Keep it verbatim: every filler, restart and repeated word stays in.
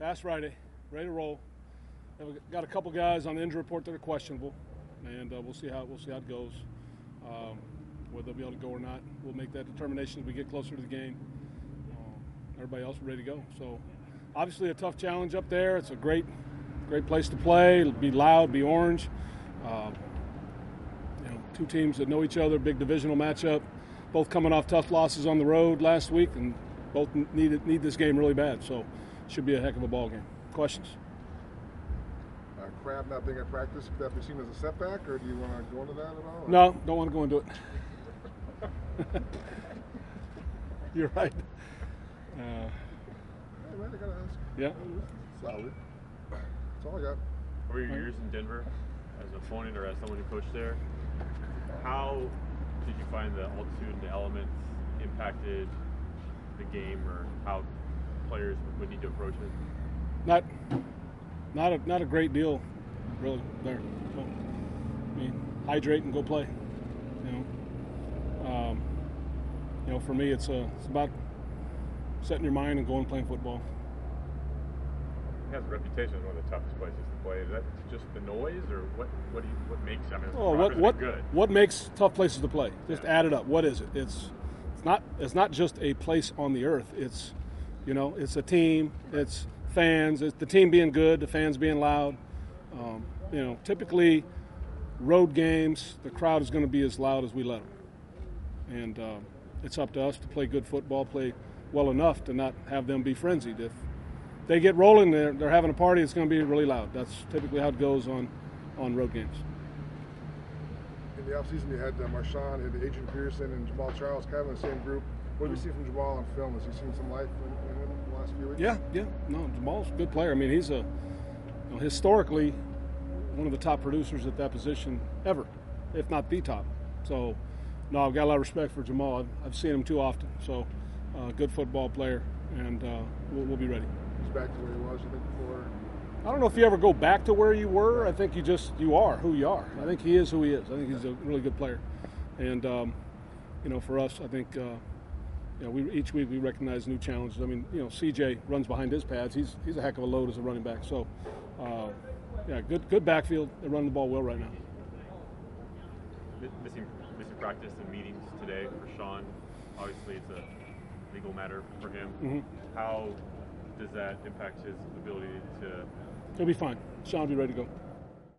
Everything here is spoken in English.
Fast Friday, ready to roll. We've got a couple guys on the injury report that are questionable, and uh, we'll see how we'll see how it goes. Um, whether they'll be able to go or not, we'll make that determination as we get closer to the game. Uh, everybody else is ready to go. So, obviously, a tough challenge up there. It's a great, great place to play. It'll be loud, be orange. Um, you know, two teams that know each other, big divisional matchup. Both coming off tough losses on the road last week, and both need need this game really bad. So, it should be a heck of a ball game. Questions? Uh, Crab not being at practice, could that be seen as a setback, or do you want to go into that at all? Or? No, don't want to go into it. You're right. Uh, hey, man, I gotta ask. Yeah. Solid. That's all I got. Over your years in Denver, as an opponent or as someone who coached there, how did you find the altitude and the elements impacted the game, or how players would need to approach it? Not, not a not a great deal, really. There, so, I mean, hydrate and go play. You know, um, you know, for me, it's a it's about setting your mind and going and playing football. It has a reputation as one of the toughest places to play. Is that just the noise, or what? What do you, what makes? I mean, Oh, what what good. what makes tough places to play? Just Yeah. add it up. What is it? It's it's not it's not just a place on the earth. It's you know it's a team. It's fans. It's the team being good. The fans being loud. Um, you know, typically road games, the crowd is going to be as loud as we let them, and uh, it's up to us to play good football, play well enough to not have them be frenzied. If they get rolling, they're, they're having a party, it's going to be really loud. That's typically how it goes on, on road games. In the offseason, you had uh, Marshawn, you had Adrian Peterson, and Jamal Charles kind of in the same group. What did you see from Jamal on film? Has he seen some life in, in him in the last few weeks? Yeah, yeah. No, Jamal's a good player. I mean, he's a you know, historically one of the top producers at that position ever, if not the top. So, no, I've got a lot of respect for Jamal. I've, I've seen him too often. So, uh, good football player, and uh, we'll, we'll be ready. He's back to where he was, you think, before? I don't know if you ever go back to where you were. I think you just you are who you are. I think he is who he is. I think he's a really good player, and um, you know, for us, I think uh, you know, we each week we recognize new challenges. I mean, you know, C J runs behind his pads. He's he's a heck of a load as a running back. So, uh, yeah, good good backfield. They're running the ball well right now. Missing missing practice and meetings today for Sean. Obviously, it's a legal matter for him. Mm-hmm. How does that impact his ability to? He'll be fine. Sean will be ready to go.